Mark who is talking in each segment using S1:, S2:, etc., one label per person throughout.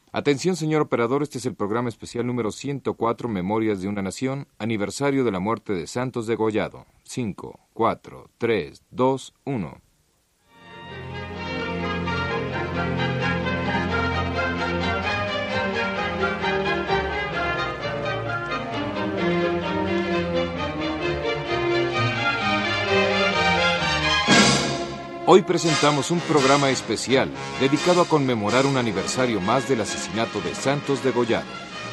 S1: Atención, señor operador, este es el programa especial número 104, Memorias de una Nación, aniversario de la muerte de Santos Degollado. 5, 4, 3, 2, 1. Hoy presentamos un programa especial dedicado a conmemorar un aniversario más del asesinato de Santos Degollado.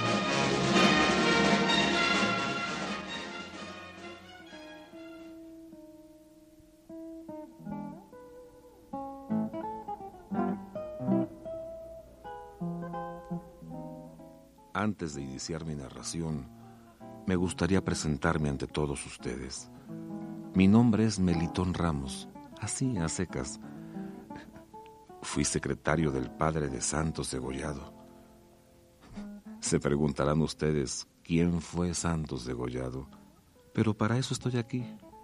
S2: Antes de iniciar mi narración, me gustaría presentarme ante todos ustedes. Mi nombre es Melitón Ramos, así a secas. Fui secretario del padre de Santos Degollado. Se preguntarán ustedes quién fue Santos Degollado, pero para eso estoy aquí.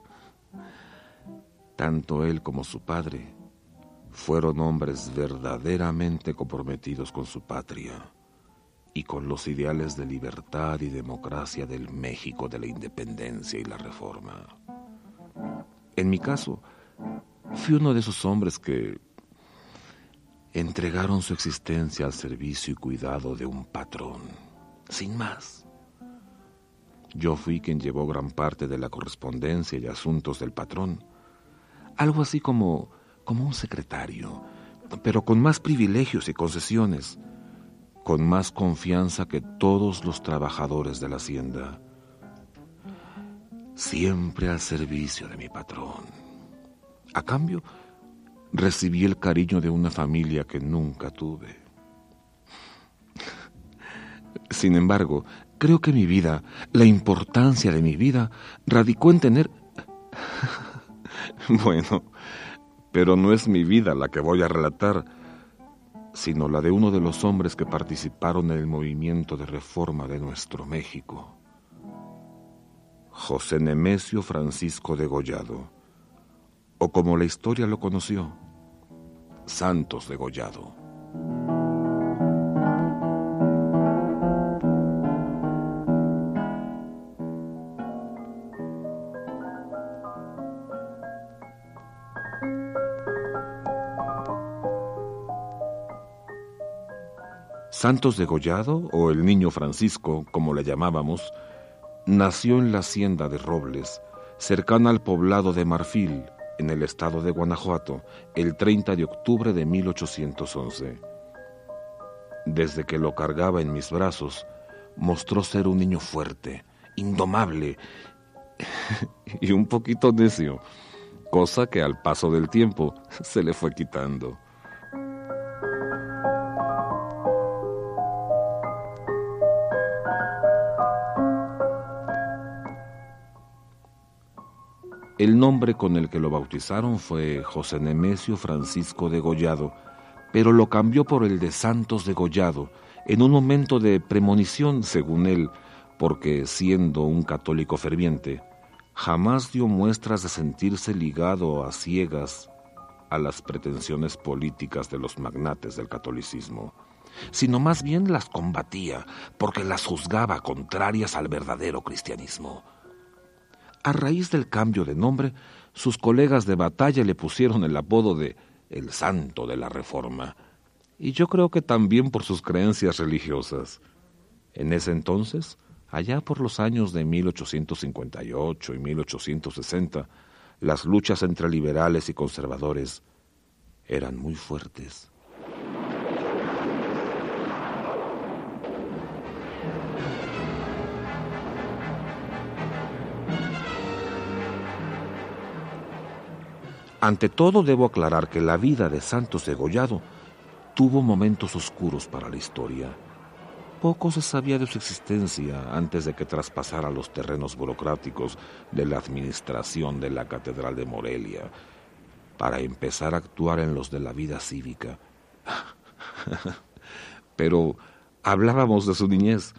S2: Tanto él como su padre fueron hombres verdaderamente comprometidos con su patria y con los ideales de libertad y democracia del México de la independencia y la reforma. En mi caso, fui uno de esos hombres que entregaron su existencia al servicio y cuidado de un patrón, sin más. Yo fui quien llevó gran parte de la correspondencia y asuntos del patrón, algo así como un secretario, pero con más privilegios y concesiones, con más confianza que todos los trabajadores de la hacienda, siempre al servicio de mi patrón. A cambio, recibí el cariño de una familia que nunca tuve. Sin embargo, creo que mi vida, la importancia de mi vida, radicó en tener... Bueno, pero no es mi vida la que voy a relatar, sino la de uno de los hombres que participaron en el movimiento de reforma de nuestro México. José Nemesio Francisco Degollado, o como la historia lo conoció, Santos Degollado. Santos Degollado, o el Niño Francisco, como le llamábamos, nació en la hacienda de Robles, cercana al poblado de Marfil, en el estado de Guanajuato, el 30 de octubre de 1811. Desde que lo cargaba en mis brazos, mostró ser un niño fuerte, indomable y un poquito necio, cosa que al paso del tiempo se le fue quitando. El nombre con el que lo bautizaron fue José Nemesio Francisco Degollado, pero lo cambió por el de Santos Degollado, en un momento de premonición, según él, porque, siendo un católico ferviente, jamás dio muestras de sentirse ligado a ciegas a las pretensiones políticas de los magnates del catolicismo, sino más bien las combatía, porque las juzgaba contrarias al verdadero cristianismo. A raíz del cambio de nombre, sus colegas de batalla le pusieron el apodo de el Santo de la Reforma, y yo creo que también por sus creencias religiosas. En ese entonces, allá por los años de 1858 y 1860, las luchas entre liberales y conservadores eran muy fuertes. Ante todo, debo aclarar que la vida de Santos Degollado tuvo momentos oscuros para la historia. Poco se sabía de su existencia antes de que traspasara los terrenos burocráticos de la administración de la Catedral de Morelia para empezar a actuar en los de la vida cívica. Pero hablábamos de su niñez.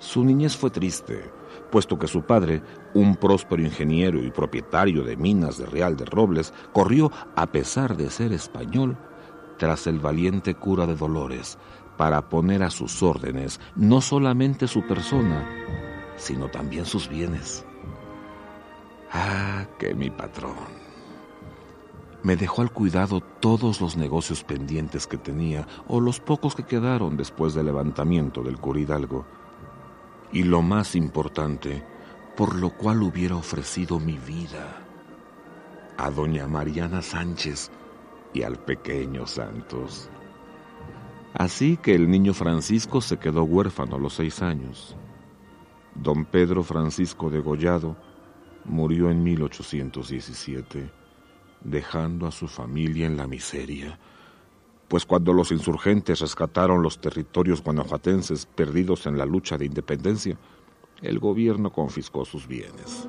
S2: Su niñez fue triste, puesto que su padre, un próspero ingeniero y propietario de minas de Real de Robles, corrió, a pesar de ser español, tras el valiente cura de Dolores, para poner a sus órdenes no solamente su persona, sino también sus bienes. Ah, que mi patrón me dejó al cuidado todos los negocios pendientes que tenía, o los pocos que quedaron después del levantamiento del cura Hidalgo. Y lo más importante, por lo cual hubiera ofrecido mi vida, a doña Mariana Sánchez y al pequeño Santos. Así que el niño Francisco se quedó huérfano a los 6 años. Don Pedro Francisco de Gollado murió en 1817, dejando a su familia en la miseria, pues cuando los insurgentes rescataron los territorios guanajuatenses perdidos en la lucha de independencia, el gobierno confiscó sus bienes.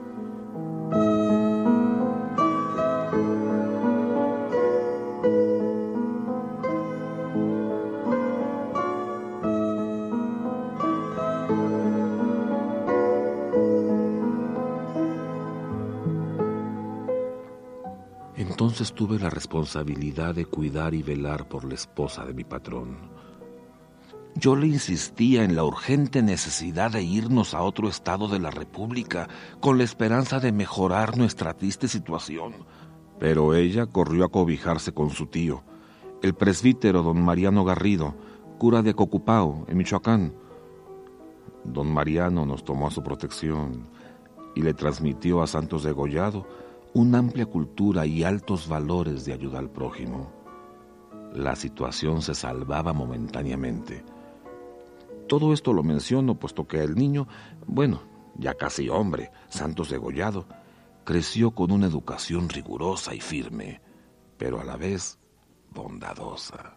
S2: Entonces tuve la responsabilidad de cuidar y velar por la esposa de mi patrón. Yo le insistía en la urgente necesidad de irnos a otro estado de la República con la esperanza de mejorar nuestra triste situación. Pero ella corrió a cobijarse con su tío, el presbítero don Mariano Garrido, cura de Cocupao, en Michoacán. Don Mariano nos tomó a su protección y le transmitió a Santos de Gollado una amplia cultura y altos valores de ayuda al prójimo. La situación se salvaba momentáneamente. Todo esto lo menciono puesto que el niño, ya casi hombre, Santos de Gollado, creció con una educación rigurosa y firme, pero a la vez bondadosa.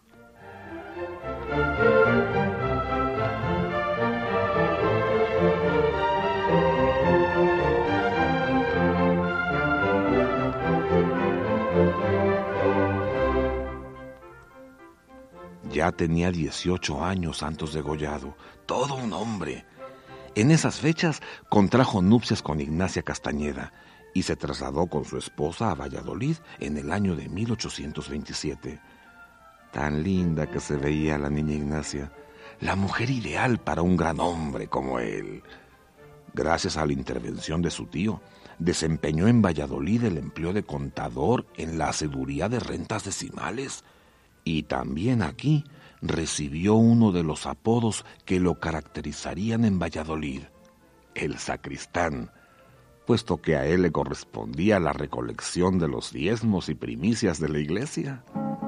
S2: Ya tenía 18 años Santos de Gollado, todo un hombre. En esas fechas contrajo nupcias con Ignacia Castañeda y se trasladó con su esposa a Valladolid en el año de 1827. Tan linda que se veía la niña Ignacia, la mujer ideal para un gran hombre como él. Gracias a la intervención de su tío, desempeñó en Valladolid el empleo de contador en la haceduría de rentas decimales. Y también aquí recibió uno de los apodos que lo caracterizarían en Valladolid, el sacristán, puesto que a él le correspondía la recolección de los diezmos y primicias de la iglesia.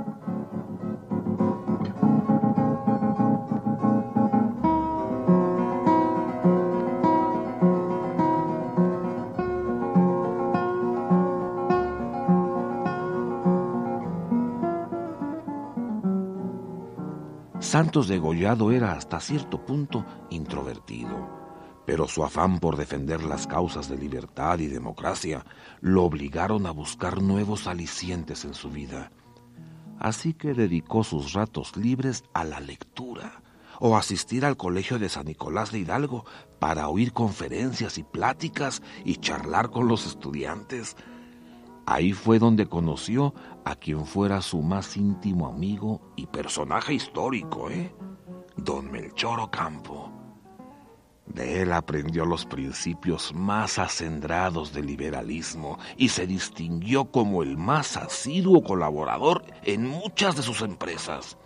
S2: Santos de Gollado era hasta cierto punto introvertido, pero su afán por defender las causas de libertad y democracia lo obligaron a buscar nuevos alicientes en su vida. Así que dedicó sus ratos libres a la lectura o asistir al colegio de San Nicolás de Hidalgo para oír conferencias y pláticas y charlar con los estudiantes. Ahí fue donde conoció a quien fuera su más íntimo amigo y personaje histórico, don Melchor Ocampo. De él aprendió los principios más acendrados del liberalismo y se distinguió como el más asiduo colaborador en muchas de sus empresas.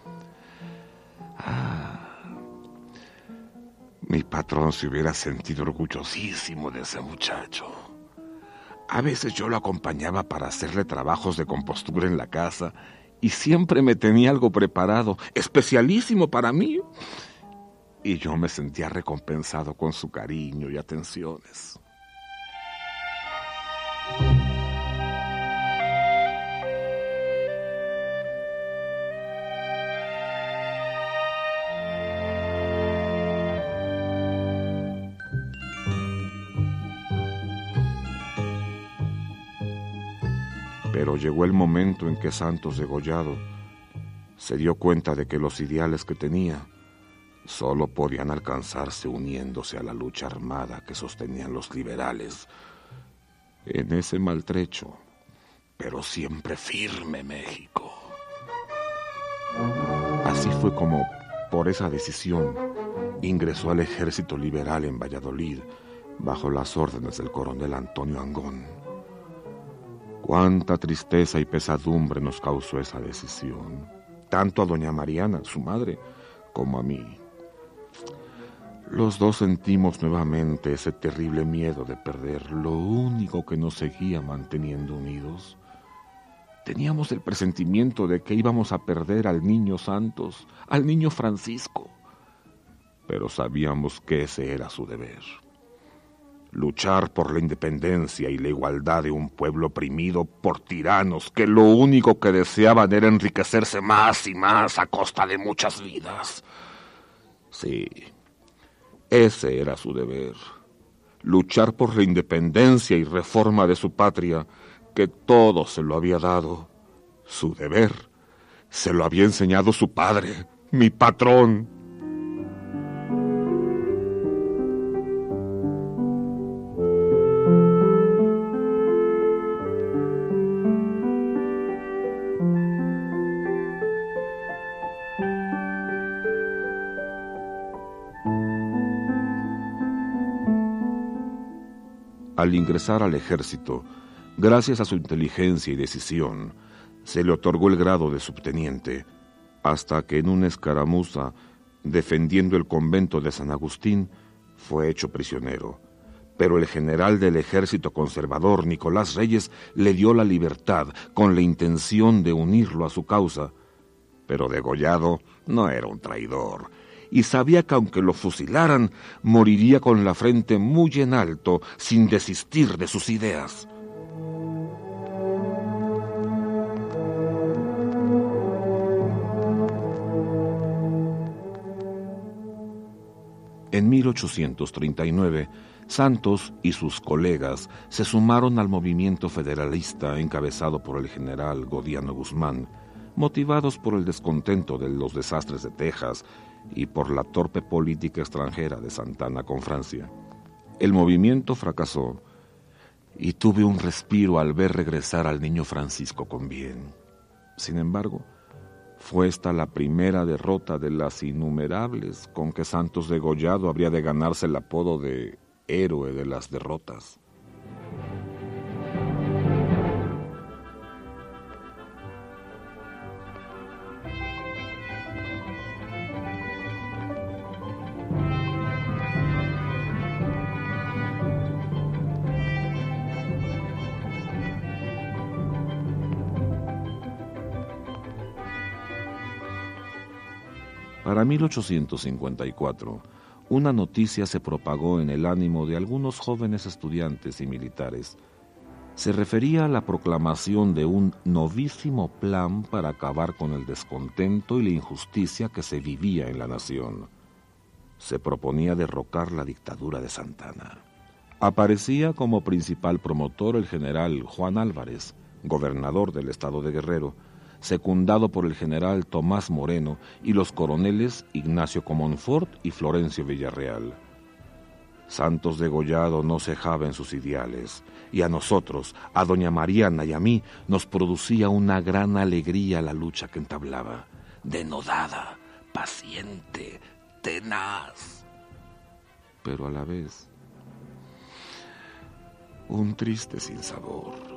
S2: Mi patrón se hubiera sentido orgullosísimo de ese muchacho. A veces yo lo acompañaba para hacerle trabajos de compostura en la casa y siempre me tenía algo preparado, especialísimo para mí. Y yo me sentía recompensado con su cariño y atenciones. Pero llegó el momento en que Santos de Gollado se dio cuenta de que los ideales que tenía solo podían alcanzarse uniéndose a la lucha armada que sostenían los liberales en ese maltrecho, pero siempre firme México. Así fue como, por esa decisión, ingresó al ejército liberal en Valladolid, bajo las órdenes del coronel Antonio Angón. Cuánta tristeza y pesadumbre nos causó esa decisión, tanto a doña Mariana, su madre, como a mí. Los dos sentimos nuevamente ese terrible miedo de perder lo único que nos seguía manteniendo unidos. Teníamos el presentimiento de que íbamos a perder al niño Santos, al niño Francisco, pero sabíamos que ese era su deber. Luchar por la independencia y la igualdad de un pueblo oprimido por tiranos que lo único que deseaban era enriquecerse más y más a costa de muchas vidas. Sí, ese era su deber. Luchar por la independencia y reforma de su patria, que todo se lo había dado. Su deber se lo había enseñado su padre, mi patrón. Al ingresar al ejército, gracias a su inteligencia y decisión, se le otorgó el grado de subteniente, hasta que en una escaramuza, defendiendo el convento de San Agustín, fue hecho prisionero. Pero el general del ejército conservador, Nicolás Reyes, le dio la libertad con la intención de unirlo a su causa. Pero Degollado no era un traidor, y sabía que aunque lo fusilaran, moriría con la frente muy en alto, sin desistir de sus ideas. En 1839, Santos y sus colegas se sumaron al movimiento federalista encabezado por el general Godiano Guzmán, motivados por el descontento de los desastres de Texas y por la torpe política extranjera de Santa Anna con Francia. El movimiento fracasó y tuve un respiro al ver regresar al niño Francisco con bien. Sin embargo, fue esta la primera derrota de las innumerables con que Santos Degollado habría de ganarse el apodo de héroe de las derrotas. Para 1854, una noticia se propagó en el ánimo de algunos jóvenes estudiantes y militares. Se refería a la proclamación de un novísimo plan para acabar con el descontento y la injusticia que se vivía en la nación. Se proponía derrocar la dictadura de Santa Anna. Aparecía como principal promotor el general Juan Álvarez, gobernador del estado de Guerrero, secundado por el general Tomás Moreno y los coroneles Ignacio Comonfort y Florencio Villarreal. Santos Degollado no cejaba en sus ideales, y a nosotros, a doña Mariana y a mí, nos producía una gran alegría la lucha que entablaba, denodada, paciente, tenaz, pero a la vez un triste sinsabor.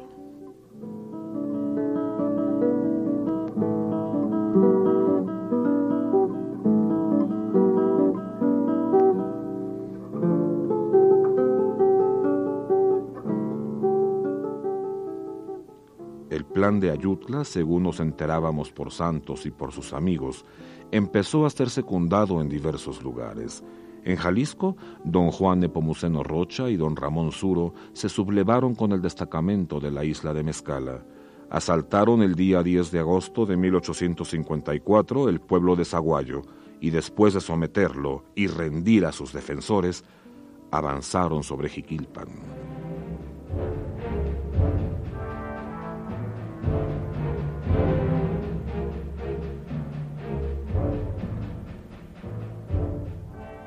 S2: El plan de Ayutla, según nos enterábamos por Santos y por sus amigos, empezó a ser secundado en diversos lugares. En Jalisco, don Juan Nepomuceno Rocha y don Ramón Suro se sublevaron con el destacamento de la isla de Mezcala. Asaltaron el día 10 de agosto de 1854 el pueblo de Zaguayo y después de someterlo y rendir a sus defensores, avanzaron sobre Jiquilpan.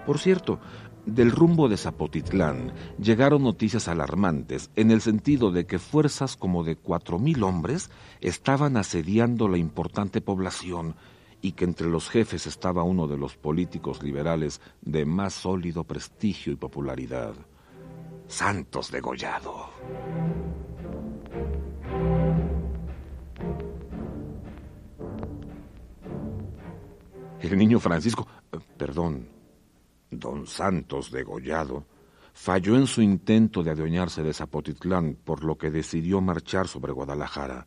S2: Por cierto, del rumbo de Zapotitlán llegaron noticias alarmantes en el sentido de que fuerzas como de 4,000 hombres estaban asediando la importante población y que entre los jefes estaba uno de los políticos liberales de más sólido prestigio y popularidad, Santos de Gollado. El niño Francisco, don Santos de Gollado, falló en su intento de adueñarse de Zapotitlán, por lo que decidió marchar sobre Guadalajara.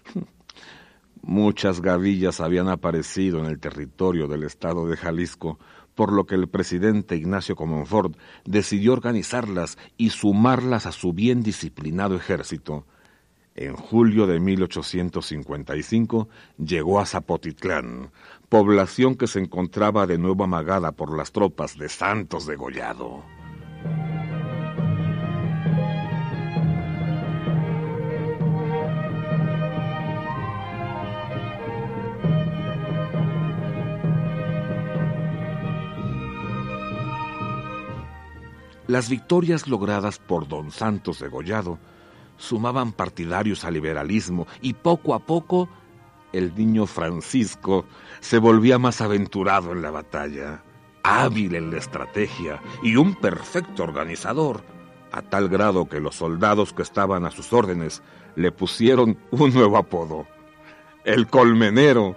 S2: Muchas gavillas habían aparecido en el territorio del estado de Jalisco, por lo que el presidente Ignacio Comonfort decidió organizarlas y sumarlas a su bien disciplinado ejército. En julio de 1855 llegó a Zapotitlán, población que se encontraba de nuevo amagada por las tropas de Santos de Gollado. Las victorias logradas por don Santos de Gollado sumaban partidarios al liberalismo y poco a poco el niño Francisco se volvía más aventurado en la batalla, hábil en la estrategia y un perfecto organizador, a tal grado que los soldados que estaban a sus órdenes le pusieron un nuevo apodo, el Colmenero.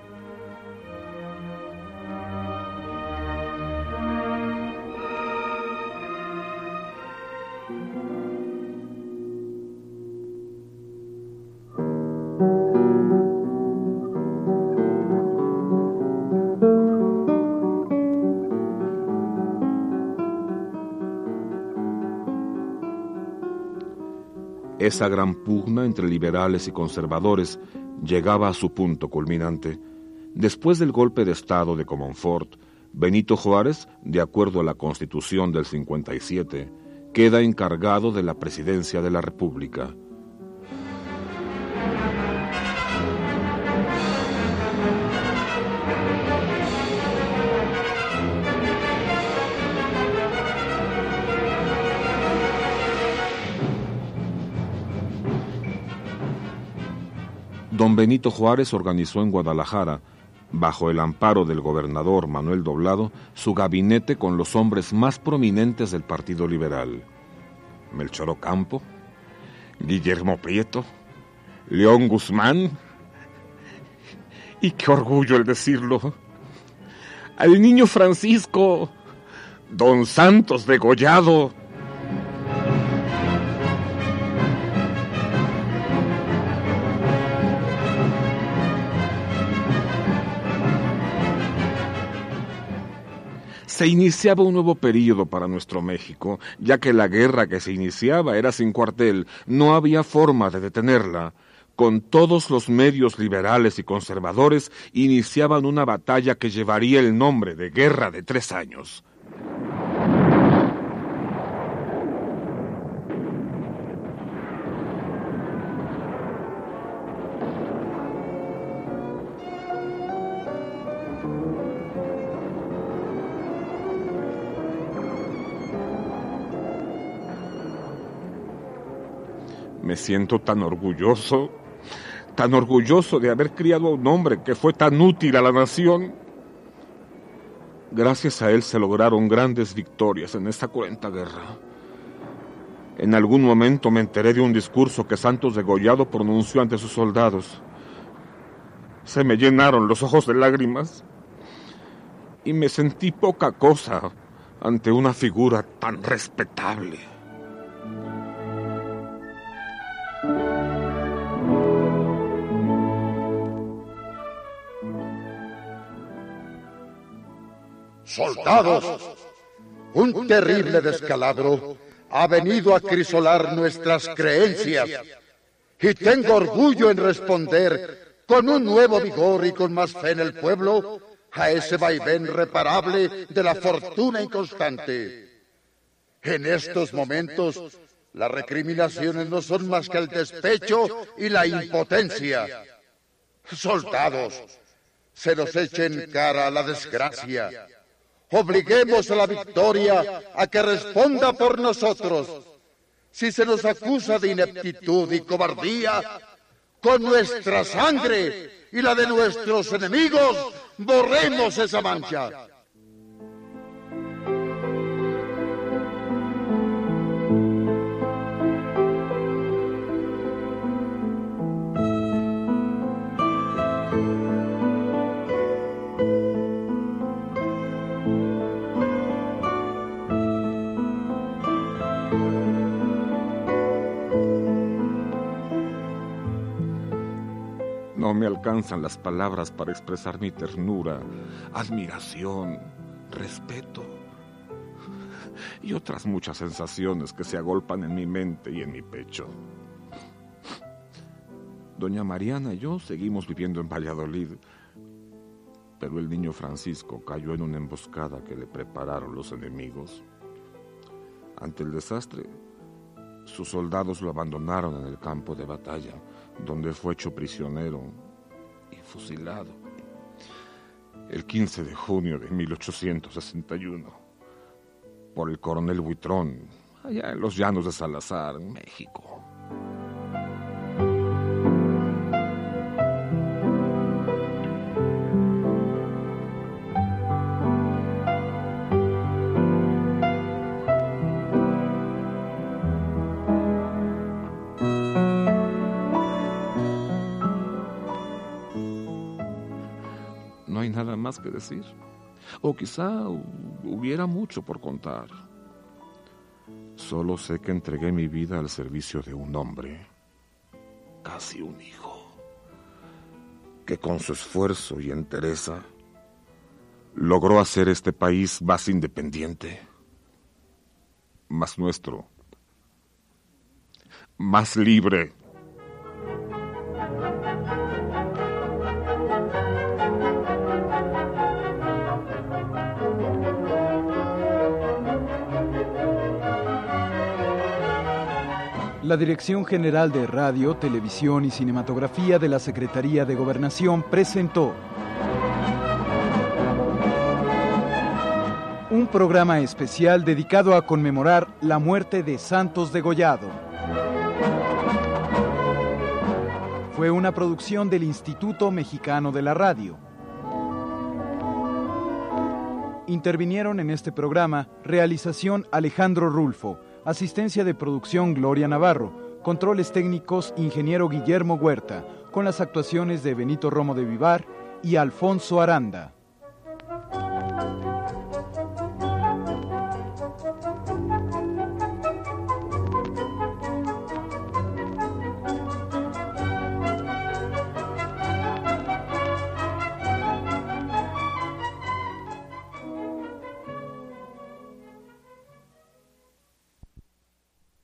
S2: Esa gran pugna entre liberales y conservadores llegaba a su punto culminante. Después del golpe de Estado de Comonfort, Benito Juárez, de acuerdo a la Constitución del 57, queda encargado de la presidencia de la República. Don Benito Juárez organizó en Guadalajara, bajo el amparo del gobernador Manuel Doblado, su gabinete con los hombres más prominentes del Partido Liberal. Melchor Ocampo, Guillermo Prieto, León Guzmán, y qué orgullo el decirlo, al niño Francisco, don Santos de Gollado. Se iniciaba un nuevo período para nuestro México, ya que la guerra que se iniciaba era sin cuartel, no había forma de detenerla. Con todos los medios liberales y conservadores iniciaban una batalla que llevaría el nombre de Guerra de 3 años. Me siento tan orgulloso de haber criado a un hombre que fue tan útil a la nación. Gracias a él se lograron grandes victorias en esta cruenta guerra. En algún momento me enteré de un discurso que Santos de Gollado pronunció ante sus soldados. Se me llenaron los ojos de lágrimas y me sentí poca cosa ante una figura tan respetable.
S3: Soldados, un terrible descalabro ha venido a acrisolar nuestras creencias y tengo orgullo en responder con un nuevo vigor y con más fe en el pueblo a ese vaivén reparable de la fortuna inconstante. En estos momentos, las recriminaciones no son más que el despecho y la impotencia. Soldados, se nos echa en cara la desgracia. Obliguemos a la victoria a que responda por nosotros. Si se nos acusa de ineptitud y cobardía, con nuestra sangre y la de nuestros enemigos, borremos esa mancha.
S2: No me alcanzan las palabras para expresar mi ternura, admiración, respeto y otras muchas sensaciones que se agolpan en mi mente y en mi pecho. Doña Mariana y yo seguimos viviendo en Valladolid, pero el niño Francisco cayó en una emboscada que le prepararon los enemigos. Ante el desastre, sus soldados lo abandonaron en el campo de batalla, donde fue hecho prisionero y fusilado el 15 de junio de 1861 por el coronel Buitrón, allá en los llanos de Salazar, en México. No hay nada más que decir. O quizá hubiera mucho por contar. Solo sé que entregué mi vida al servicio de un hombre, casi un hijo, que con su esfuerzo y entereza logró hacer este país más independiente, más nuestro, más libre.
S4: La Dirección General de Radio, Televisión y Cinematografía de la Secretaría de Gobernación presentó un programa especial dedicado a conmemorar la muerte de Santos Degollado. Fue una producción del Instituto Mexicano de la Radio. Intervinieron en este programa realización Alejandro Rulfo, asistencia de producción Gloria Navarro, controles técnicos Ingeniero Guillermo Huerta, con las actuaciones de Benito Romo de Vivar y Alfonso Aranda.